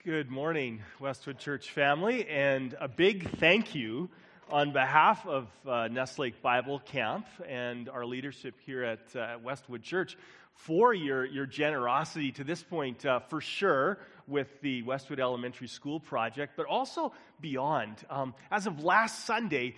Good morning, Westwood Church family, and a big thank you on behalf of Nestlake Bible Camp and our leadership here at Westwood Church for your generosity to this point, for sure, with the Westwood Elementary School project, but also beyond. As of last Sunday,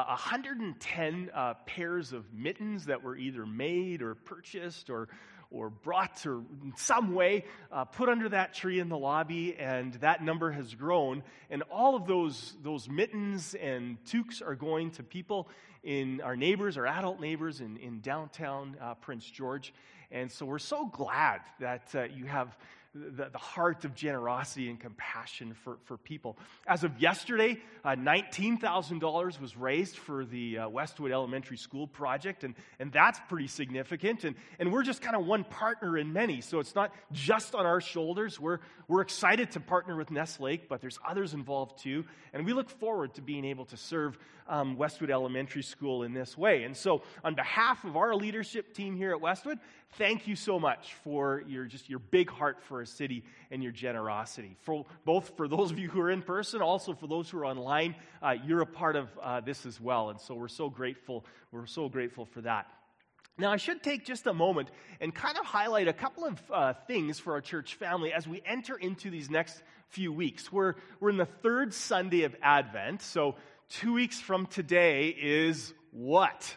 110 pairs of mittens that were either made or purchased or brought or in some way put under that tree in the lobby, and that number has grown. And all of those mittens and toques are going to people in our neighbors, our adult neighbors in downtown Prince George. And so we're so glad that you have the heart of generosity and compassion for people. As of yesterday, $19,000 was raised for the Westwood Elementary School project, and that's pretty significant. And we're just kind of one partner in many, so it's not just on our shoulders. We're excited to partner with Nestlake, but there's others involved too, and we look forward to being able to serve Westwood Elementary School in this way. And so on behalf of our leadership team here at Westwood, thank you so much for your big heart for our city and your generosity. Both for those of you who are in person, also for those who are online, you're a part of this as well. And so we're so grateful. We're so grateful for that. Now, I should take just a moment and kind of highlight a couple of things for our church family as we enter into these next few weeks. We're in the third Sunday of Advent, so 2 weeks from today is what?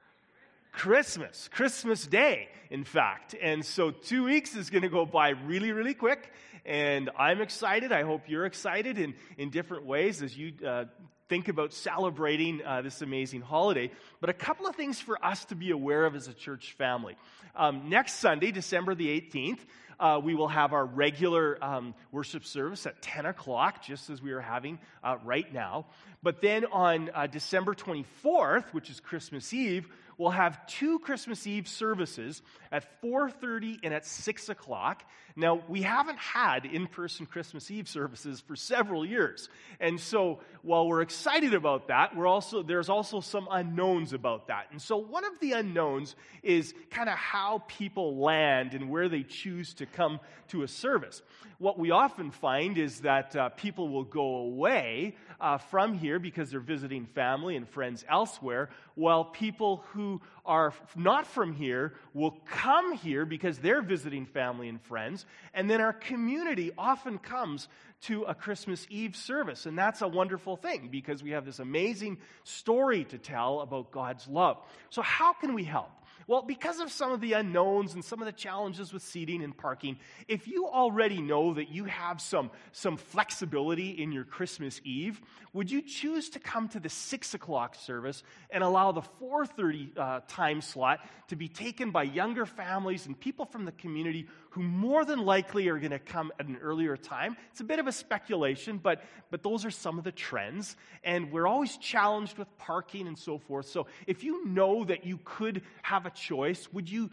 Christmas Day, in fact. And so 2 weeks is going to go by really, really quick, and I'm excited. I hope you're excited in different ways as you think about celebrating this amazing holiday. But a couple of things for us to be aware of as a church family. Next Sunday, December the 18th, we will have our regular worship service at 10 o'clock, just as we are having right now. But then on December 24th, which is Christmas Eve, we'll have two Christmas Eve services at 4:30 and at 6 o'clock. Now, we haven't had in-person Christmas Eve services for several years. And so while we're excited about that, there's also some unknowns about that. And so one of the unknowns is kind of how people land and where they choose to come to a service. What we often find is that people will go away from here because they're visiting family and friends elsewhere, while people who are not from here will come here because they're visiting family and friends, and then our community often comes to a Christmas Eve service, and that's a wonderful thing because we have this amazing story to tell about God's love. So how can we help? Well, because of some of the unknowns and some of the challenges with seating and parking, if you already know that you have some flexibility in your Christmas Eve, would you choose to come to the 6 o'clock service and allow the 4:30 time slot to be taken by younger families and people from the community who more than likely are going to come at an earlier time? It's a bit of a speculation, but those are some of the trends, and we're always challenged with parking and so forth. So if you know that you could have a choice, would you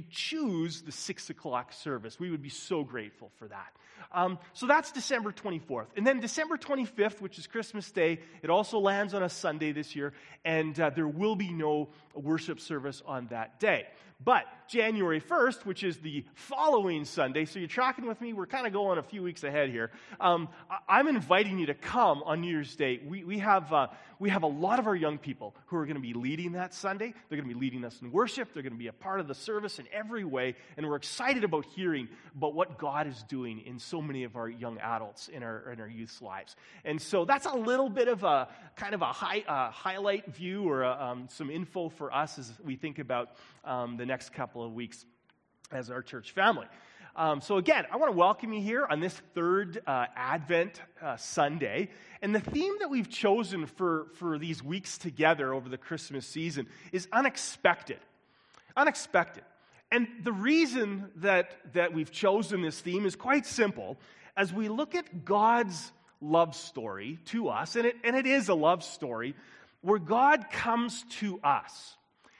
choose the 6 o'clock service? We would be so grateful for that. So that's December 24th. And then December 25th, which is Christmas Day, it also lands on a Sunday this year, and there will be no worship service on that day. But January 1st, which is the following Sunday, so you're tracking with me, we're kind of going a few weeks ahead here. I'm inviting you to come on New Year's Day. We have a lot of our young people who are going to be leading that Sunday. They're going to be leading us in worship. They're going to be a part of the service in every way, and we're excited about hearing about what God is doing in so many of our young adults in our youth's lives. And so that's a little bit of a kind of a highlight view or some info for us as we think about the next couple of weeks as our church family. So again, I want to welcome you here on this third Advent Sunday. And the theme that we've chosen for these weeks together over the Christmas season is unexpected. Unexpected. And the reason that we've chosen this theme is quite simple. As we look at God's love story to us, and it is a love story, where God comes to us.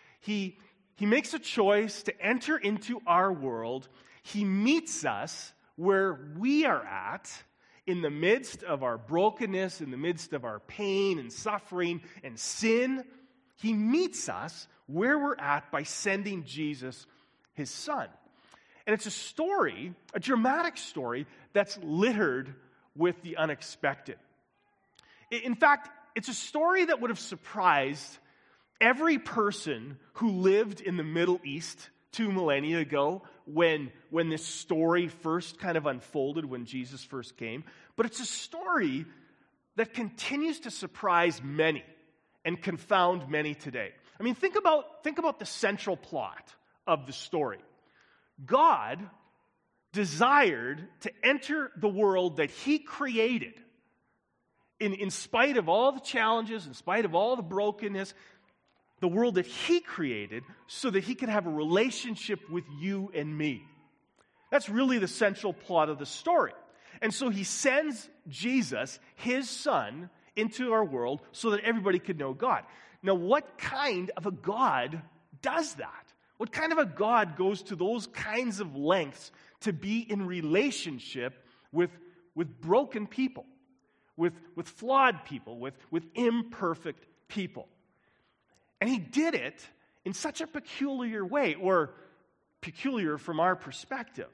He makes a choice to enter into our world. He meets us where we are at in the midst of our brokenness, in the midst of our pain and suffering and sin. He meets us where we're at by sending Jesus, his son. And it's a story, a dramatic story, that's littered with the unexpected. In fact, it's a story that would have surprised every person who lived in the Middle East 2 millennia ago when this story first kind of unfolded, when Jesus first came. But it's a story that continues to surprise many and confound many today. I mean, think about the central plot of the story. God desired to enter the world that he created in spite of all the challenges, in spite of all the brokenness, the world that he created so that he could have a relationship with you and me. That's really the central plot of the story. And so he sends Jesus, his son, into our world so that everybody could know God. Now, what kind of a God does that? What kind of a God goes to those kinds of lengths to be in relationship with broken people, with flawed people, with imperfect people? And he did it in such a peculiar way, or peculiar from our perspective.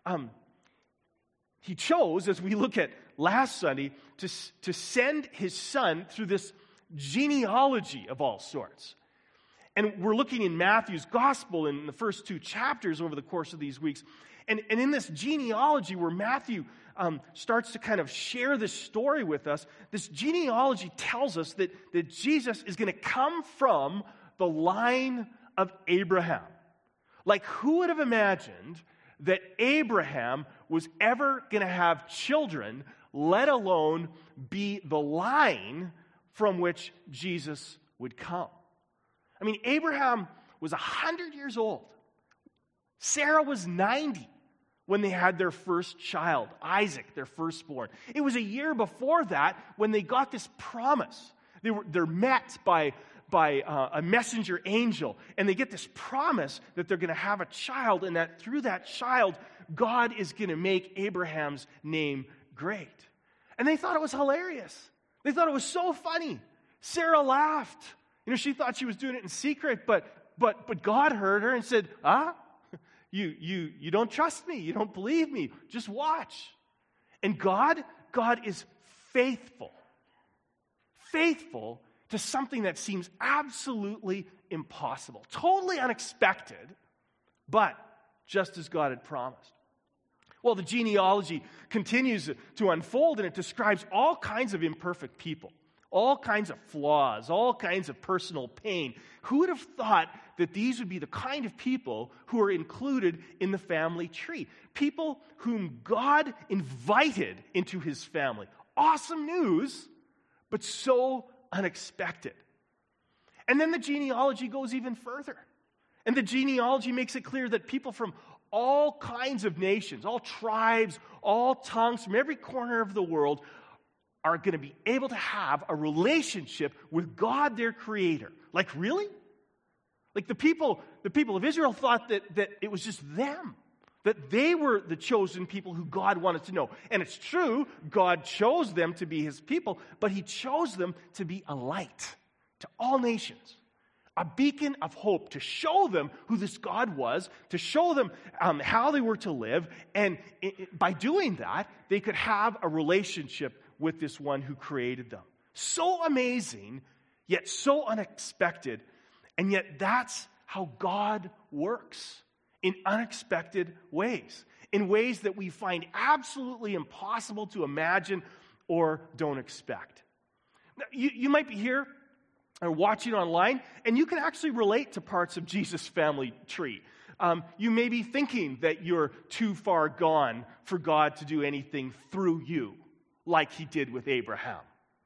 He chose, as we look at last Sunday, to send his son through this genealogy of all sorts. And we're looking in Matthew's gospel in the first 2 chapters over the course of these weeks. And in this genealogy where Matthew starts to kind of share this story with us, this genealogy tells us that Jesus is going to come from the line of Abraham. Like, who would have imagined that Abraham was ever going to have children, let alone be the line from which Jesus would come? I mean, Abraham was 100 years old. Sarah was 90 when they had their first child, Isaac, their firstborn. It was a year before that when they got this promise. They're met by a messenger angel, and they get this promise that they're going to have a child, and that through that child, God is going to make Abraham's name great. And they thought it was hilarious. They thought it was so funny. Sarah laughed. She thought she was doing it in secret, but God heard her and said, You don't trust me. You don't believe me. Just watch. And God is faithful. Faithful to something that seems absolutely impossible. Totally unexpected, but just as God had promised. Well, the genealogy continues to unfold, and it describes all kinds of imperfect people. All kinds of flaws, all kinds of personal pain. Who would have thought that these would be the kind of people who are included in the family tree? People whom God invited into his family. Awesome news, but so unexpected. And then the genealogy goes even further. And the genealogy makes it clear that people from all kinds of nations, all tribes, all tongues, from every corner of the world are going to be able to have a relationship with God, their creator. Like, really? Like, the people of Israel thought that it was just them, that they were the chosen people who God wanted to know. And it's true, God chose them to be his people, but he chose them to be a light to all nations, a beacon of hope, to show them who this God was, to show them how they were to live, and by doing that, they could have a relationship with this one who created them. So amazing, yet so unexpected, and yet that's how God works, in unexpected ways, in ways that we find absolutely impossible to imagine or don't expect. Now, you might be here or watching online, and you can actually relate to parts of Jesus' family tree. You may be thinking that you're too far gone for God to do anything through you, like he did with Abraham.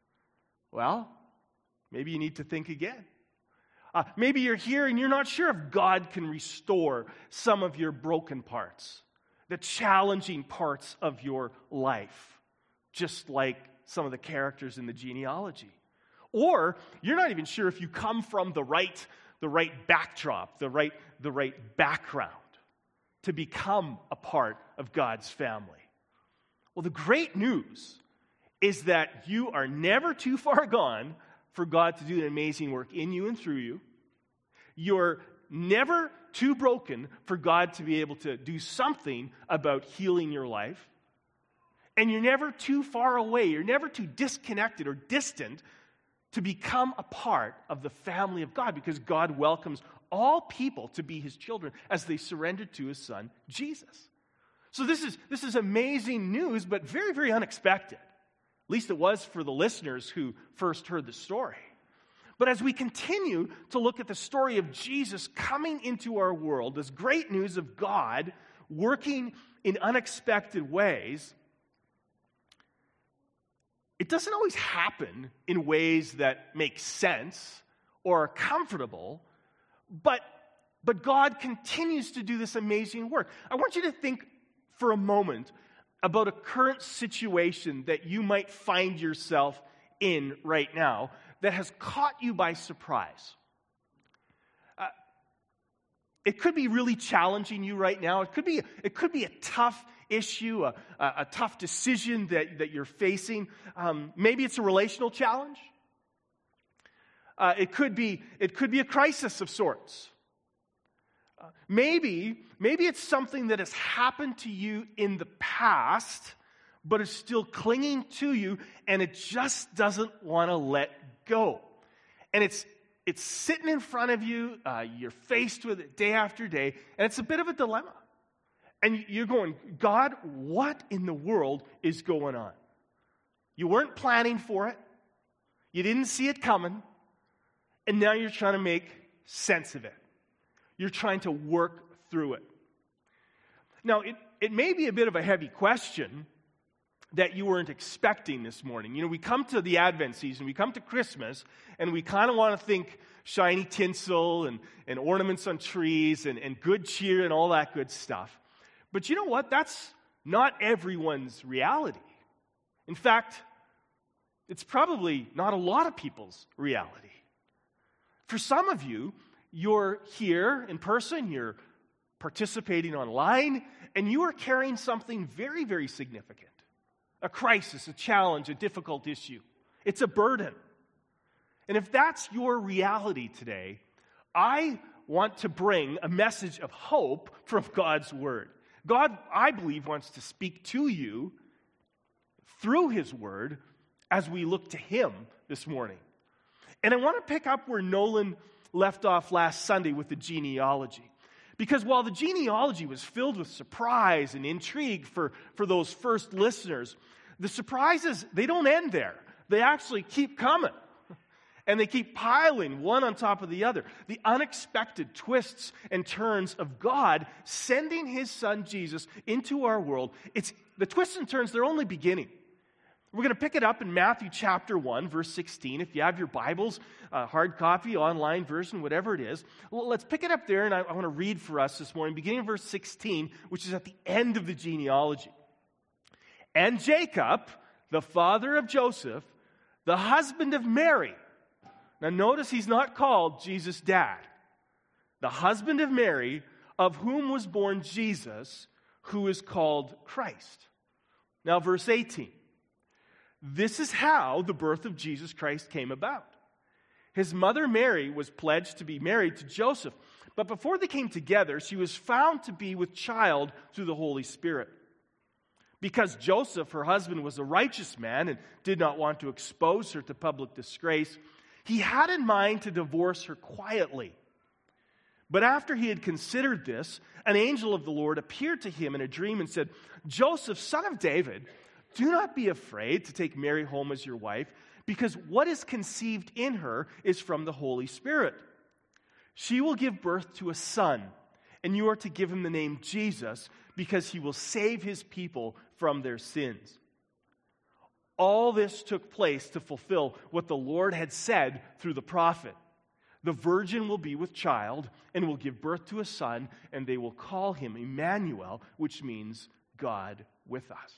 Well, maybe you need to think again. Maybe you're here and you're not sure if God can restore some of your broken parts, the challenging parts of your life, just like some of the characters in the genealogy. Or you're not even sure if you come from the right backdrop, the right background to become a part of God's family. Well, the great news is that you are never too far gone for God to do an amazing work in you and through you. You're never too broken for God to be able to do something about healing your life. And you're never too far away. You're never too disconnected or distant to become a part of the family of God, because God welcomes all people to be his children as they surrender to his son, Jesus. So this is amazing news, but very, very unexpected. At least it was for the listeners who first heard the story. But as we continue to look at the story of Jesus coming into our world, this great news of God working in unexpected ways, it doesn't always happen in ways that make sense or are comfortable, but God continues to do this amazing work. I want you to think for a moment about a current situation that you might find yourself in right now that has caught you by surprise. It could be really challenging you right now. It could be a tough issue, a tough decision that you're facing. Maybe it's a relational challenge. It could be a crisis of sorts. Maybe it's something that has happened to you in the past, but is still clinging to you, and it just doesn't want to let go. And it's sitting in front of you. You're faced with it day after day, and it's a bit of a dilemma. And you're going, God, what in the world is going on? You weren't planning for it. You didn't see it coming. And now you're trying to make sense of it. You're trying to work through it. Now, it may be a bit of a heavy question that you weren't expecting this morning. You know, we come to the Advent season, we come to Christmas, and we kind of want to think shiny tinsel and ornaments on trees and good cheer and all that good stuff. But you know what? That's not everyone's reality. In fact, it's probably not a lot of people's reality. For some of you, you're here in person, you're participating online, and you are carrying something very, very significant. A crisis, a challenge, a difficult issue. It's a burden. And if that's your reality today, I want to bring a message of hope from God's Word. God, I believe, wants to speak to you through His Word as we look to Him this morning. And I want to pick up where Nolan left off last Sunday with the genealogy. Because while the genealogy was filled with surprise and intrigue for those first listeners, the surprises, they don't end there. They actually keep coming. And they keep piling one on top of the other. The unexpected twists and turns of God sending His Son Jesus into our world. The twists and turns, they're only beginning. We're going to pick it up in Matthew chapter 1, verse 16. If you have your Bibles, hard copy, online version, whatever it is, well, let's pick it up there, and I want to read for us this morning, beginning in verse 16, which is at the end of the genealogy. And Jacob, the father of Joseph, the husband of Mary. Now notice he's not called Jesus' dad. The husband of Mary, of whom was born Jesus, who is called Christ. Now verse 18. This is how the birth of Jesus Christ came about. His mother Mary was pledged to be married to Joseph, but before they came together, she was found to be with child through the Holy Spirit. Because Joseph, her husband, was a righteous man and did not want to expose her to public disgrace, he had in mind to divorce her quietly. But after he had considered this, an angel of the Lord appeared to him in a dream and said, Joseph, son of David, do not be afraid to take Mary home as your wife, because what is conceived in her is from the Holy Spirit. She will give birth to a son, and you are to give him the name Jesus, because he will save his people from their sins. All this took place to fulfill what the Lord had said through the prophet. The virgin will be with child and will give birth to a son, and they will call him Emmanuel, which means God with us.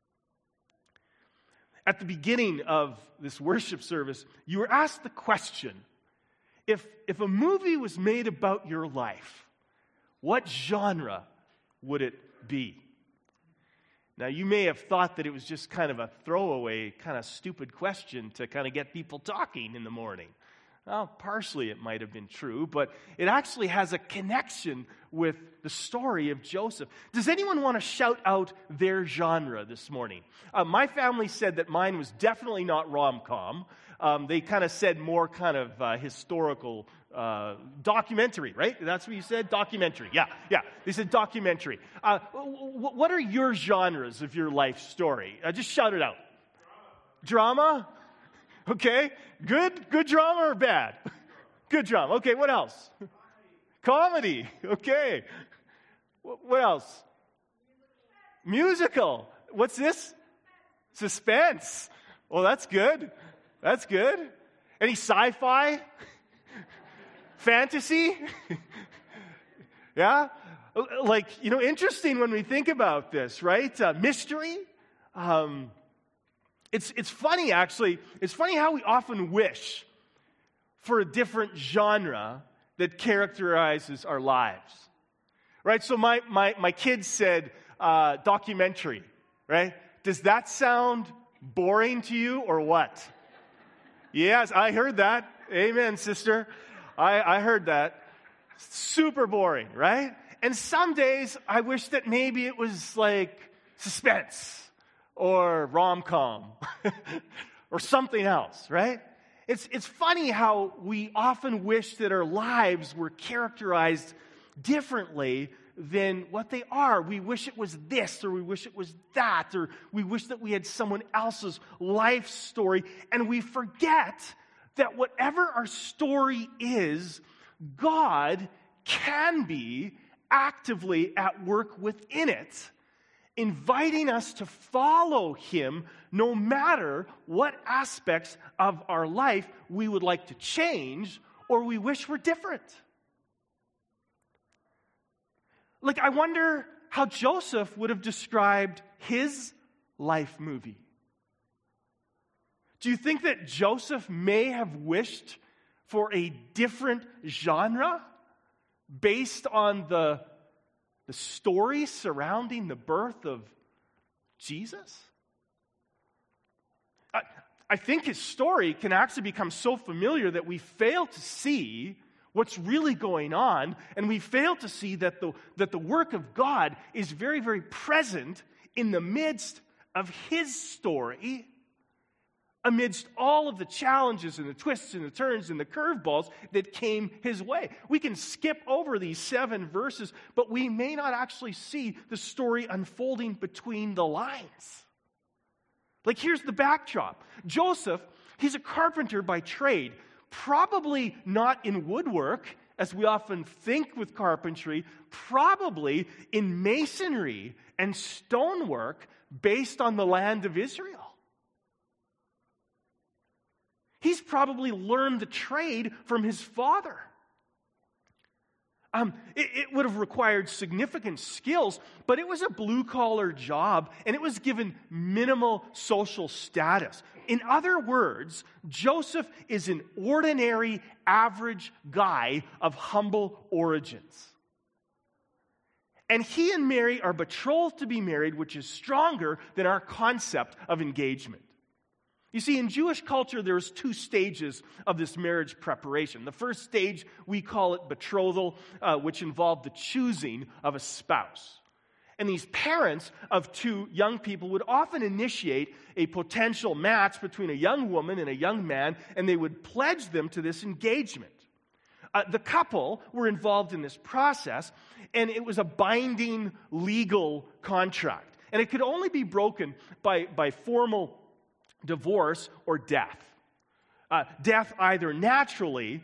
At the beginning of this worship service, you were asked the question, if a movie was made about your life, what genre would it be? Now, you may have thought that it was just kind of a throwaway, kind of stupid question to kind of get people talking in the morning. Well, partially it might have been true, but it actually has a connection with the story of Joseph. Does anyone want to shout out their genre this morning? My family said that mine was definitely not rom-com. They kind of said more kind of historical documentary, right? That's what you said? Documentary. Yeah. They said documentary. What are your genres of your life story? Just shout it out. Drama? Okay. Good drama or bad? Good drama. Okay, what else? Comedy. Okay. What else? Musical. What's this? Suspense. Well, that's good. That's good. Any sci-fi? Fantasy? Yeah? Like, interesting when we think about this, right? Mystery? It's funny, actually. It's funny how we often wish for a different genre that characterizes our lives, right? So my kids said documentary, right? Does that sound boring to you or what? Yes, I heard that. Amen, sister. I heard that. Super boring, right? And some days I wish that maybe it was like suspense or rom-com or something else, right? It's funny how we often wish that our lives were characterized differently than what they are. We wish it was this, or we wish it was that, or we wish that we had someone else's life story, and we forget that whatever our story is, God can be actively at work within it, inviting us to follow Him no matter what aspects of our life we would like to change or we wish were different. Like, I wonder how Joseph would have described his life movie. Do you think that Joseph may have wished for a different genre based on the story surrounding the birth of Jesus? I think his story can actually become so familiar that we fail to see what's really going on, and we fail to see that the work of God is very, very present in the midst of his story, amidst all of the challenges and the twists and the turns and the curveballs that came his way. We can skip over these 7 verses, but we may not actually see the story unfolding between the lines. Like, here's the backdrop. Joseph, he's a carpenter by trade, probably not in woodwork, as we often think with carpentry, probably in masonry and stonework based on the land of Israel. He's probably learned the trade from his father. It would have required significant skills, but it was a blue-collar job, and it was given minimal social status. In other words, Joseph is an ordinary, average guy of humble origins. And he and Mary are betrothed to be married, which is stronger than our concept of engagement. You see, in Jewish culture, there's 2 stages of this marriage preparation. The first stage, we call it betrothal, which involved the choosing of a spouse. And these parents of 2 young people would often initiate a potential match between a young woman and a young man, and they would pledge them to this engagement. The couple were involved in this process, and it was a binding legal contract. And it could only be broken by formal divorce or death. Death either naturally,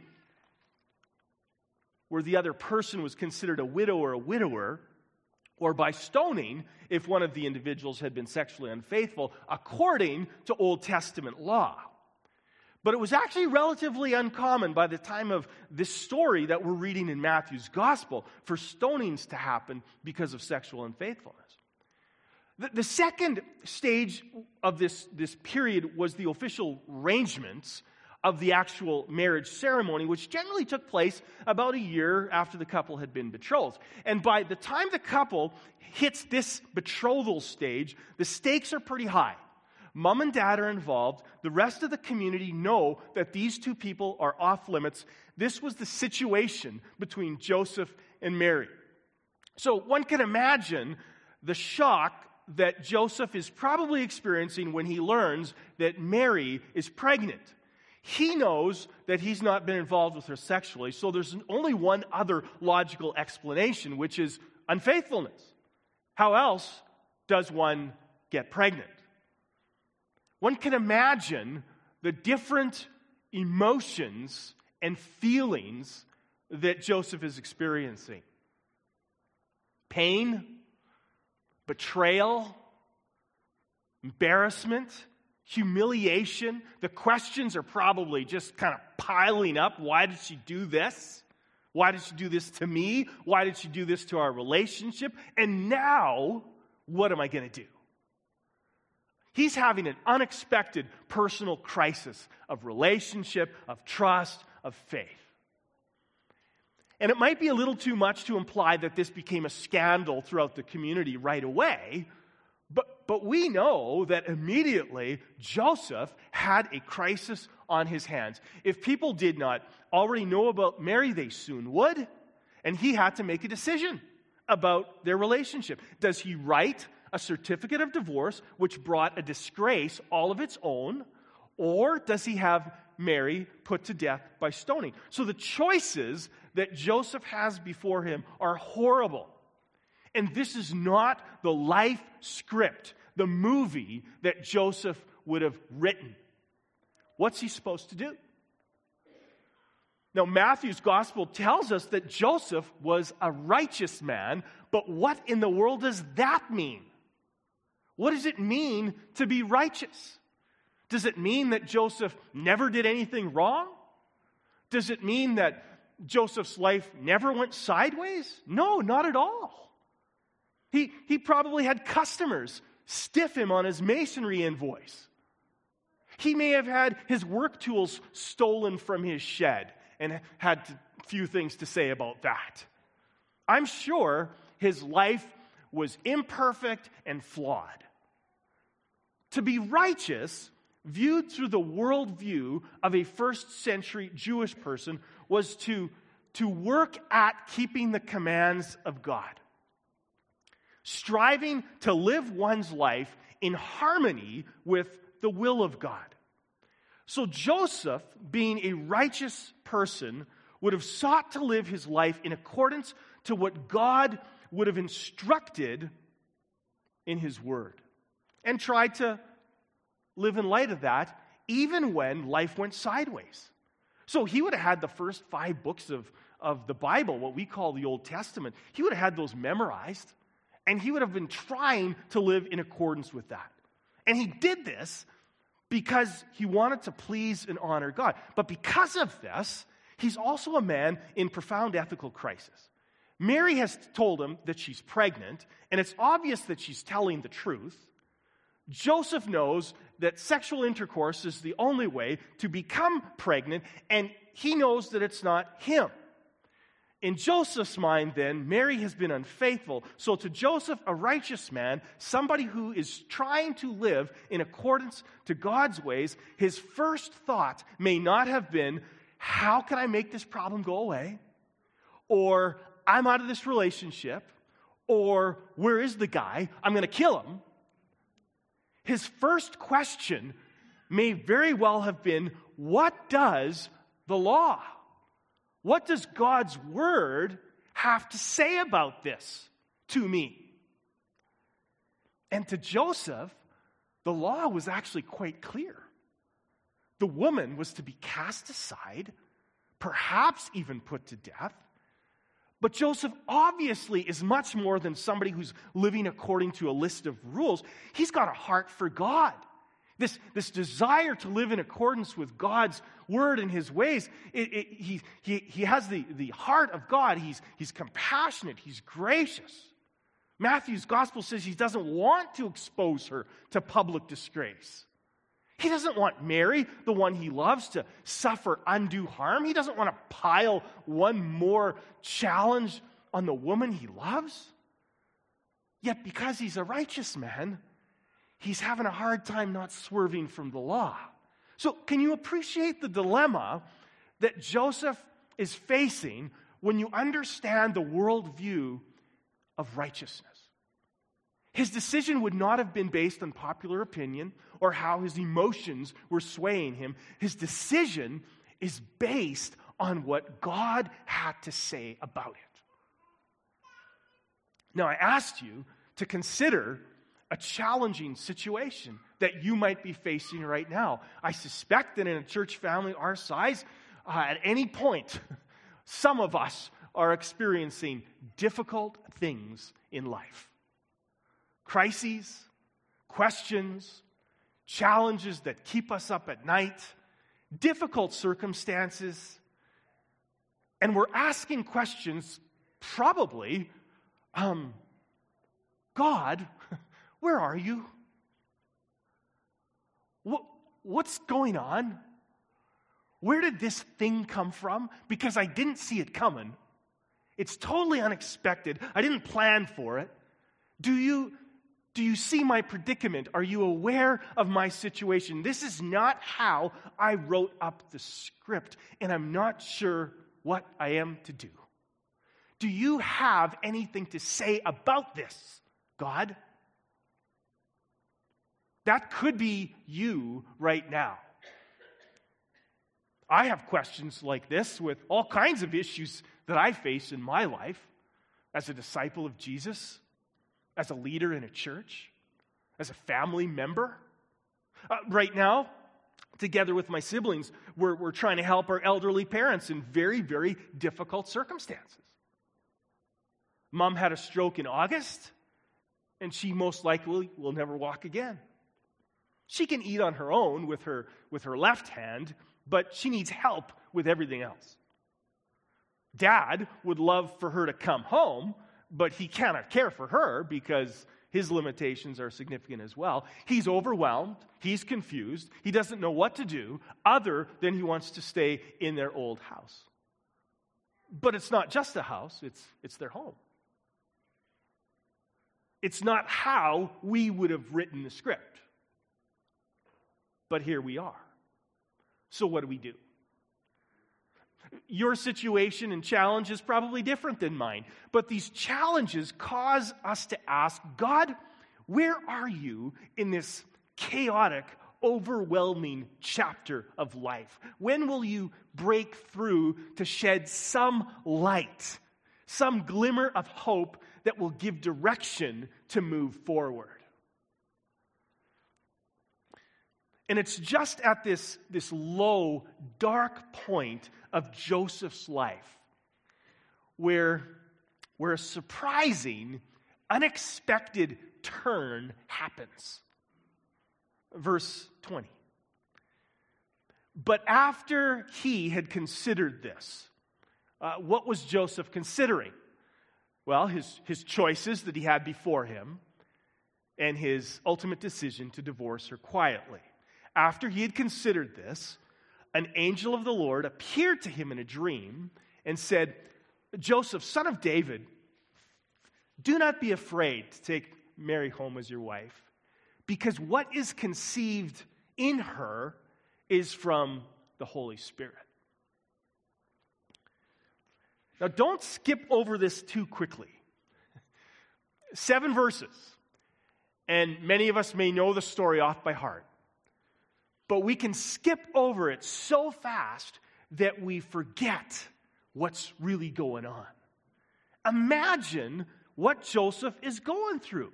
where the other person was considered a widow or a widower, or by stoning if one of the individuals had been sexually unfaithful, according to Old Testament law. But it was actually relatively uncommon by the time of this story that we're reading in Matthew's Gospel for stonings to happen because of sexual unfaithfulness. The second stage of this period was the official arrangements of the actual marriage ceremony, which generally took place about a year after the couple had been betrothed. And by the time the couple hits this betrothal stage, the stakes are pretty high. Mom and dad are involved. The rest of the community know that these two people are off limits. This was the situation between Joseph and Mary. So one can imagine the shock that Joseph is probably experiencing when he learns that Mary is pregnant. He knows that he's not been involved with her sexually, so there's only one other logical explanation, which is unfaithfulness. How else does one get pregnant? One can imagine the different emotions and feelings that Joseph is experiencing. Pain, betrayal, embarrassment, humiliation. The questions are probably just kind of piling up. Why did she do this? Why did she do this to me? Why did she do this to our relationship? And now, what am I going to do? He's having an unexpected personal crisis of relationship, of trust, of faith. And it might be a little too much to imply that this became a scandal throughout the community right away, but we know that immediately Joseph had a crisis on his hands. If people did not already know about Mary, they soon would, and he had to make a decision about their relationship. Does he write a certificate of divorce, which brought a disgrace all of its own, or does he have Mary put to death by stoning? So the choices that Joseph has before him are horrible. And this is not the life script, the movie that Joseph would have written. What's he supposed to do? Now, Matthew's gospel tells us that Joseph was a righteous man, but what in the world does that mean? What does it mean to be righteous? Does it mean that Joseph never did anything wrong? Does it mean that Joseph's life never went sideways? No, not at all. He probably had customers stiff him on his masonry invoice. He may have had his work tools stolen from his shed and had a few things to say about that. I'm sure his life was imperfect and flawed. To be righteous, viewed through the worldview of a first century Jewish person, was to work at keeping the commands of God. Striving to live one's life in harmony with the will of God. So Joseph, being a righteous person, would have sought to live his life in accordance to what God would have instructed in his word, and tried to live in light of that even when life went sideways. So he would have had the first 5 books of the Bible, what we call the Old Testament. He would have had those memorized, and he would have been trying to live in accordance with that. And he did this because he wanted to please and honor God. But because of this, he's also a man in profound ethical crisis. Mary has told him that she's pregnant, and it's obvious that she's telling the truth. Joseph knows that sexual intercourse is the only way to become pregnant, and he knows that it's not him. In Joseph's mind, then, Mary has been unfaithful. So to Joseph, a righteous man, somebody who is trying to live in accordance to God's ways, his first thought may not have been, how can I make this problem go away? Or, I'm out of this relationship. Or, where is the guy? I'm going to kill him. His first question may very well have been, what does the law? What does God's word have to say about this to me? And to Joseph, the law was actually quite clear. The woman was to be cast aside, perhaps even put to death. But Joseph obviously is much more than somebody who's living according to a list of rules. He's got a heart for God. This desire to live in accordance with God's word and his ways, he has the heart of God. He's compassionate. He's gracious. Matthew's gospel says he doesn't want to expose her to public disgrace. He doesn't want Mary, the one he loves, to suffer undue harm. He doesn't want to pile one more challenge on the woman he loves. Yet because he's a righteous man, he's having a hard time not swerving from the law. So can you appreciate the dilemma that Joseph is facing when you understand the worldview of righteousness? His decision would not have been based on popular opinion or how his emotions were swaying him. His decision is based on what God had to say about it. Now, I asked you to consider a challenging situation that you might be facing right now. I suspect that in a church family our size, at any point, some of us are experiencing difficult things in life. Crises, questions, challenges that keep us up at night, difficult circumstances, and we're asking questions, probably, God, where are you? What's going on? Where did this thing come from? Because I didn't see it coming. It's totally unexpected. I didn't plan for it. Do you see my predicament? Are you aware of my situation? This is not how I wrote up the script, and I'm not sure what I am to do. Do you have anything to say about this, God? That could be you right now. I have questions like this with all kinds of issues that I face in my life as a disciple of Jesus, as a leader in a church, as a family member. Right now, together with my siblings, we're trying to help our elderly parents in very, very difficult circumstances. Mom had a stroke in August, and she most likely will never walk again. She can eat on her own with her left hand, but she needs help with everything else. Dad would love for her to come home, but he cannot care for her because his limitations are significant as well. He's overwhelmed. He's confused. He doesn't know what to do other than he wants to stay in their old house. But it's not just a house. It's their home. It's not how we would have written the script. But here we are. So what do? Your situation and challenge is probably different than mine. But these challenges cause us to ask, God, where are you in this chaotic, overwhelming chapter of life? When will you break through to shed some light, some glimmer of hope that will give direction to move forward? And it's just at this low, dark point of Joseph's life where a surprising, unexpected turn happens. Verse 20. But after he had considered this, what was Joseph considering? Well, his choices that he had before him and his ultimate decision to divorce her quietly. After he had considered this, an angel of the Lord appeared to him in a dream and said, Joseph, son of David, do not be afraid to take Mary home as your wife, because what is conceived in her is from the Holy Spirit. Now, don't skip over this too quickly. 7 verses, and many of us may know the story off by heart. But we can skip over it so fast that we forget what's really going on. Imagine what Joseph is going through.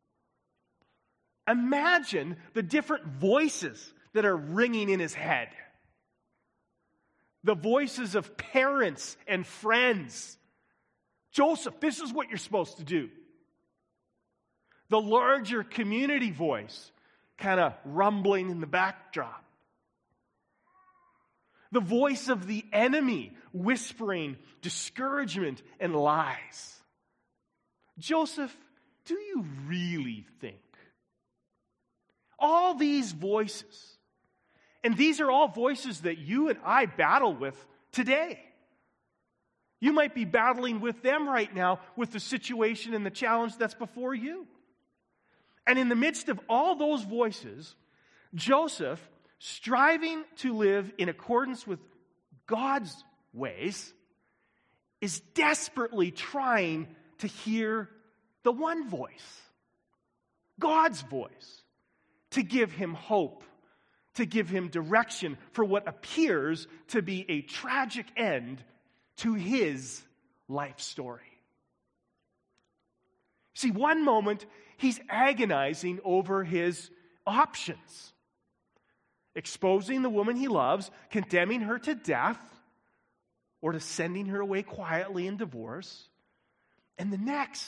Imagine the different voices that are ringing in his head. The voices of parents and friends. Joseph, this is what you're supposed to do. The larger community voice kind of rumbling in the backdrop. The voice of the enemy whispering discouragement and lies. Joseph, do you really think? All these voices, and these are all voices that you and I battle with today. You might be battling with them right now with the situation and the challenge that's before you. And in the midst of all those voices, Joseph, striving to live in accordance with God's ways, is desperately trying to hear the one voice, God's voice, to give him hope, to give him direction for what appears to be a tragic end to his life story. See, one moment he's agonizing over his options, exposing the woman he loves, condemning her to death, or to sending her away quietly in divorce. And the next,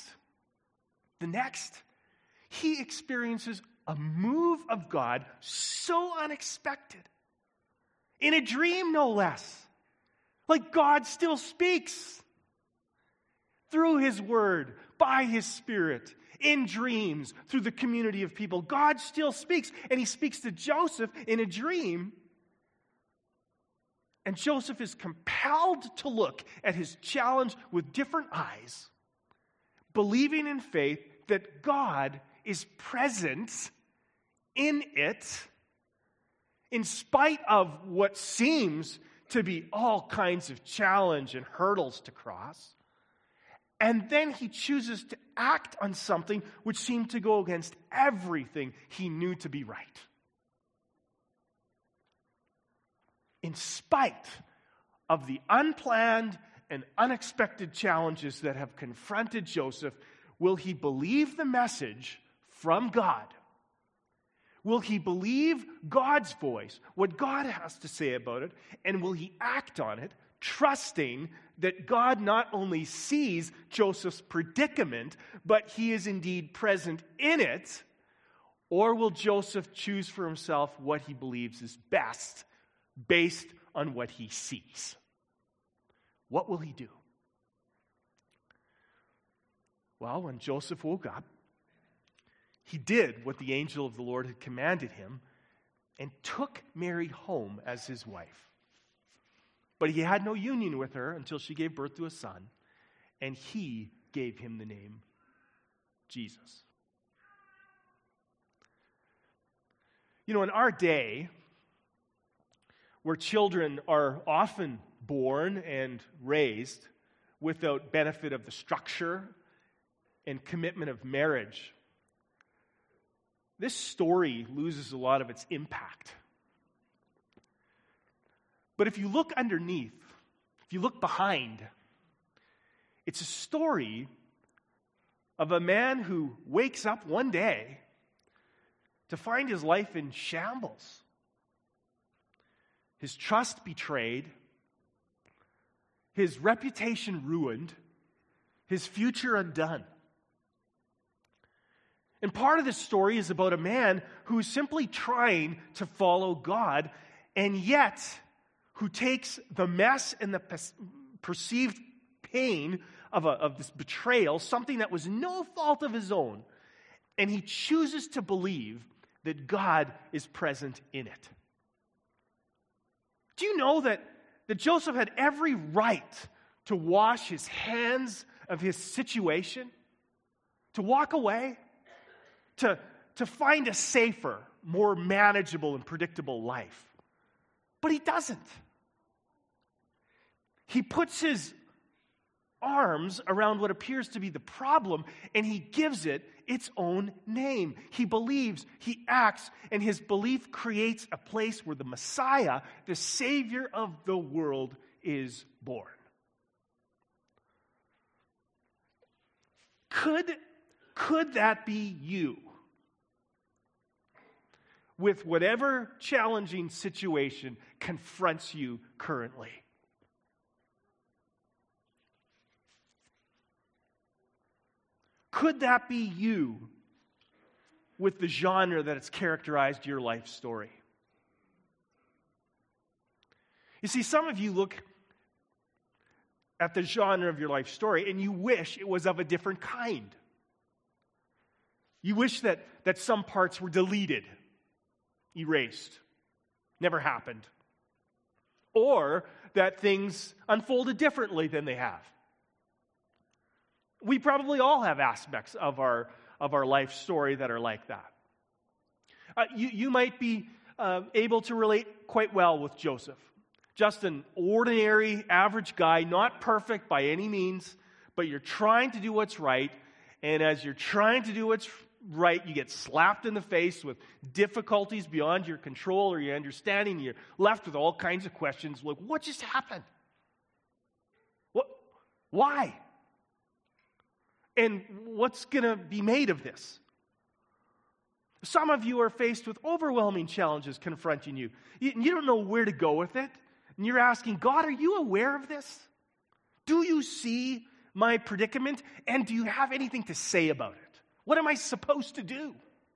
he experiences a move of God so unexpected, in a dream no less. Like God still speaks through his word, by his Spirit, in dreams, through the community of people. God still speaks, and he speaks to Joseph in a dream. And Joseph is compelled to look at his challenge with different eyes, believing in faith that God is present in it, in spite of what seems to be all kinds of challenge and hurdles to cross. And then he chooses to act on something which seemed to go against everything he knew to be right. In spite of the unplanned and unexpected challenges that have confronted Joseph, will he believe the message from God? Will he believe God's voice, what God has to say about it, and will he act on it, trusting that God not only sees Joseph's predicament, but he is indeed present in it? Or will Joseph choose for himself what he believes is best, based on what he sees? What will he do? Well, when Joseph woke up, he did what the angel of the Lord had commanded him and took Mary home as his wife. But he had no union with her until she gave birth to a son, and he gave him the name Jesus. You know, in our day, where children are often born and raised without benefit of the structure and commitment of marriage, this story loses a lot of its impact. But if you look underneath, if you look behind, it's a story of a man who wakes up one day to find his life in shambles, his trust betrayed, his reputation ruined, his future undone. And part of this story is about a man who is simply trying to follow God, and yet who takes the mess and the perceived pain of this betrayal, something that was no fault of his own, and he chooses to believe that God is present in it. Do you know that Joseph had every right to wash his hands of his situation, to walk away, to find a safer, more manageable and predictable life? But he doesn't. He puts his arms around what appears to be the problem, and he gives it its own name. He believes, he acts, and his belief creates a place where the Messiah, the Savior of the world, is born. Could that be you? With whatever challenging situation confronts you currently. Could that be you with the genre that has characterized your life story? You see, some of you look at the genre of your life story and you wish it was of a different kind. You wish that some parts were deleted, erased, never happened. Or that things unfolded differently than they have. We probably all have aspects of our of our life story that are like that. You might be able to relate quite well with Joseph. Just an ordinary, average guy, not perfect by any means, but you're trying to do what's right, and as you're trying to do what's right, you get slapped in the face with difficulties beyond your control or your understanding, and you're left with all kinds of questions like, what just happened? Why? And what's going to be made of this? Some of you are faced with overwhelming challenges confronting you. You don't know where to go with it. And you're asking, God, are you aware of this? Do you see my predicament? And do you have anything to say about it? What am I supposed to do?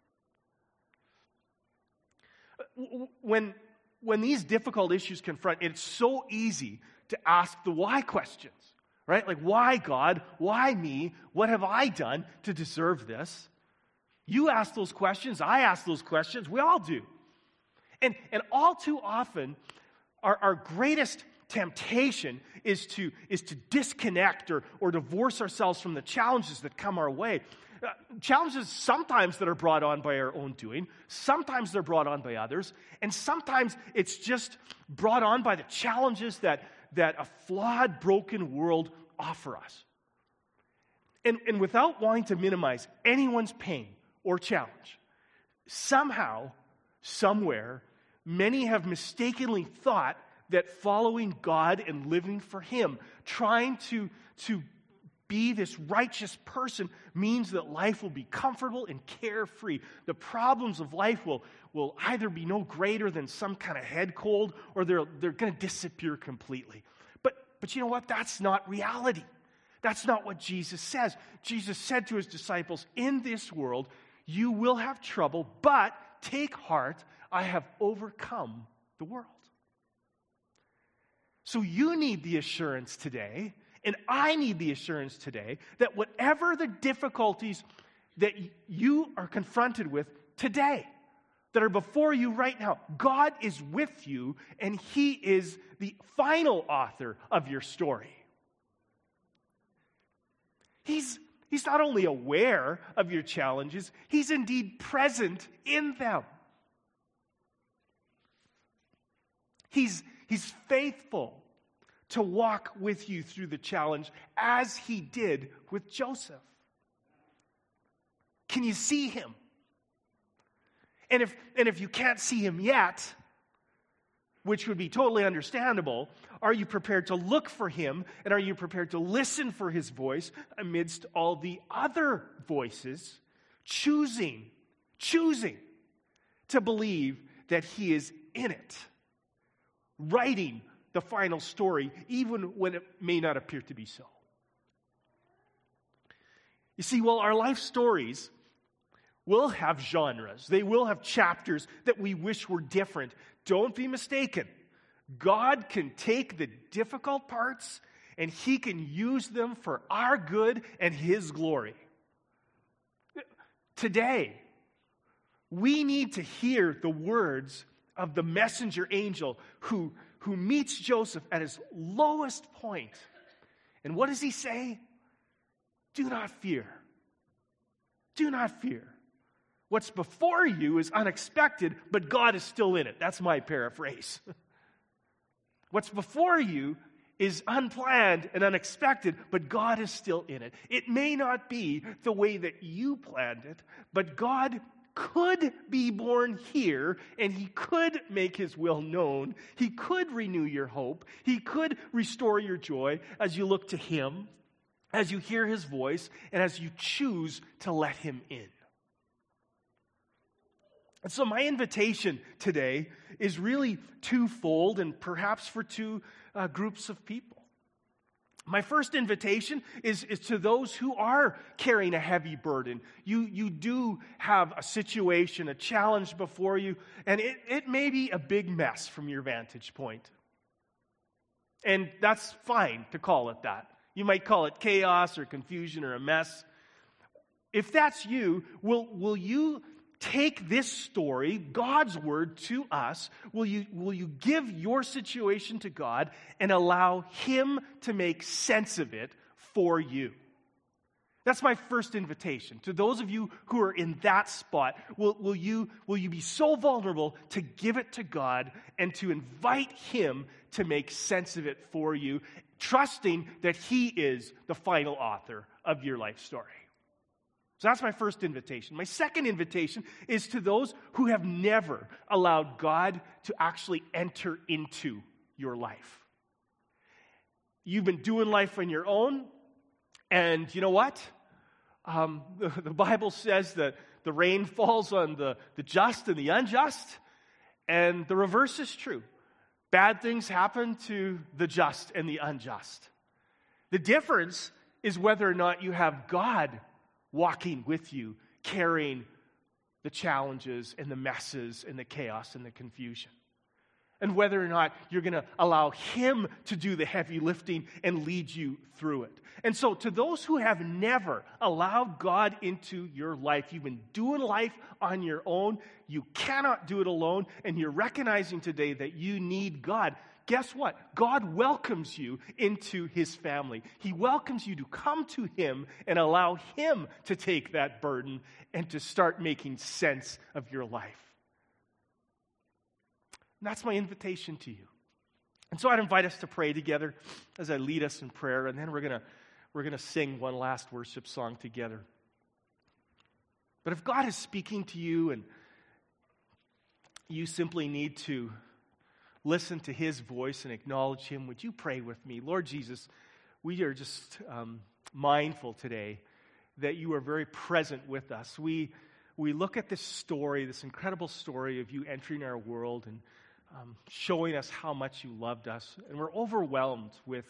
When these difficult issues confront, it's so easy to ask the why questions, right? Like, why God? Why me? What have I done to deserve this? You ask those questions. I ask those questions. We all do. And all too often, our greatest temptation is to disconnect or divorce ourselves from the challenges that come our way. Challenges sometimes that are brought on by our own doing, sometimes they're brought on by others, and sometimes it's just brought on by the challenges that a flawed, broken world offer us. And without wanting to minimize anyone's pain or challenge, somehow, somewhere, many have mistakenly thought that following God and living for Him, trying to be this righteous person, means that life will be comfortable and carefree. The problems of life will either be no greater than some kind of head cold, or they're going to disappear completely. But you know what? That's not reality. That's not what Jesus says. Jesus said to His disciples, in this world, you will have trouble, but take heart, I have overcome the world. So you need the assurance today, and I need the assurance today, that whatever the difficulties that you are confronted with today, that are before you right now, God is with you, and He is the final author of your story. He's not only aware of your challenges, He's indeed present in them. He's faithful to walk with you through the challenge as He did with Joseph. Can you see Him? And if you can't see Him yet, which would be totally understandable, are you prepared to look for Him, and are you prepared to listen for His voice amidst all the other voices, choosing to believe that He is in it, writing the final story, even when it may not appear to be so? You see, while our life stories will have genres, they will have chapters that we wish were different, don't be mistaken. God can take the difficult parts and He can use them for our good and His glory. Today, we need to hear the words of the messenger angel who meets Joseph at his lowest point. And what does he say? Do not fear. Do not fear. What's before you is unexpected, but God is still in it. That's my paraphrase. What's before you is unplanned and unexpected, but God is still in it. It may not be the way that you planned it, but God could be born here, and He could make His will known. He could renew your hope. He could restore your joy as you look to Him, as you hear His voice, and as you choose to let Him in. And so my invitation today is really twofold, and perhaps for two groups of people. My first invitation is to those who are carrying a heavy burden. You do have a situation, a challenge before you, and it may be a big mess from your vantage point. And that's fine to call it that. You might call it chaos or confusion or a mess. If that's you, will you take this story, God's word, to us? Will you give your situation to God and allow Him to make sense of it for you? That's my first invitation. To those of you who are in that spot, will you be so vulnerable to give it to God and to invite Him to make sense of it for you, trusting that He is the final author of your life story? So that's my first invitation. My second invitation is to those who have never allowed God to actually enter into your life. You've been doing life on your own, and you know what? The Bible says that the rain falls on the just and the unjust, and the reverse is true. Bad things happen to the just and the unjust. The difference is whether or not you have God walking with you, carrying the challenges and the messes and the chaos and the confusion. And whether or not you're going to allow Him to do the heavy lifting and lead you through it. And so to those who have never allowed God into your life, you've been doing life on your own, you cannot do it alone, and you're recognizing today that you need God. Guess what? God welcomes you into His family. He welcomes you to come to Him and allow Him to take that burden and to start making sense of your life. And that's my invitation to you. And so I'd invite us to pray together as I lead us in prayer, and then we're gonna sing one last worship song together. But if God is speaking to you and you simply need to listen to His voice and acknowledge Him, would you pray with me? Lord Jesus, we are just mindful today that you are very present with us. We look at this story, this incredible story of you entering our world and showing us how much you loved us, and we're overwhelmed with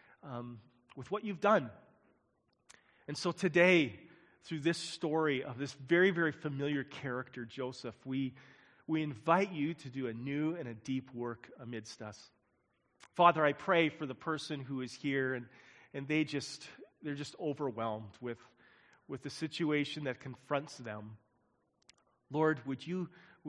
what you've done. And so today, through this story of this very, very familiar character, Joseph, we invite you to do a new and a deep work amidst us. Father, I pray for the person who is here and they're just overwhelmed with the situation that confronts them. Lord, would you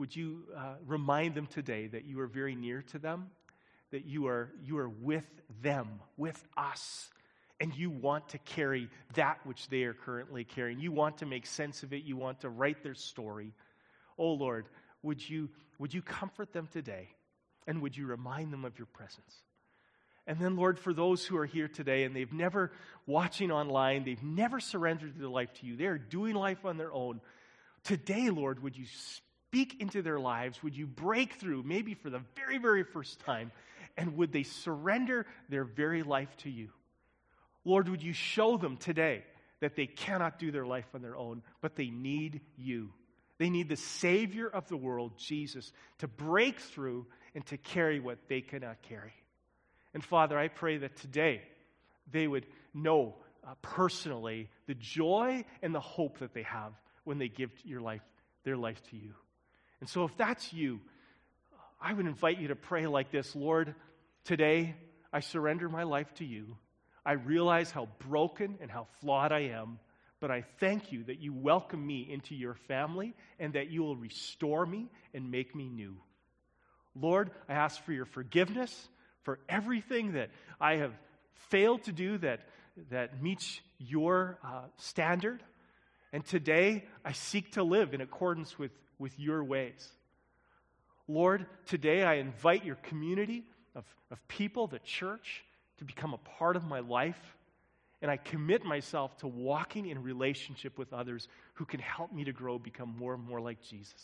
remind them today that you are very near to them, that you are with them, with us, and you want to carry that which they are currently carrying. You want to make sense of it. You want to write their story. Oh Lord, would you comfort them today, and would you remind them of your presence? And then, Lord, for those who are here today and they've never, watching online, they've never surrendered their life to you, they're doing life on their own. Today, Lord, would you speak into their lives? Would you break through, maybe for the very, very first time, and would they surrender their very life to you? Lord, would you show them today that they cannot do their life on their own, but they need you. They need the Savior of the world, Jesus, to break through and to carry what they cannot carry. And Father, I pray that today they would know personally the joy and the hope that they have when they give their life to you. And so if that's you, I would invite you to pray like this: Lord, today I surrender my life to you. I realize how broken and how flawed I am, but I thank you that you welcome me into your family and that you will restore me and make me new. Lord, I ask for your forgiveness for everything that I have failed to do that meets your standard. And today, I seek to live in accordance with your ways. Lord, today I invite your community of people, the church, to become a part of my life. And I commit myself to walking in relationship with others who can help me to grow, become more and more like Jesus.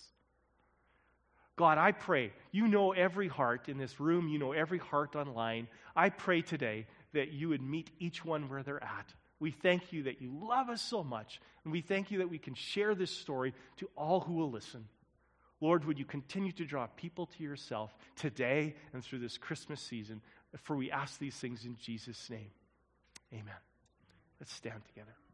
God, I pray, you know every heart in this room, you know every heart online. I pray today that you would meet each one where they're at. We thank you that you love us so much, and we thank you that we can share this story to all who will listen. Lord, would you continue to draw people to yourself today and through this Christmas season, for we ask these things in Jesus' name. Amen. Let's stand together.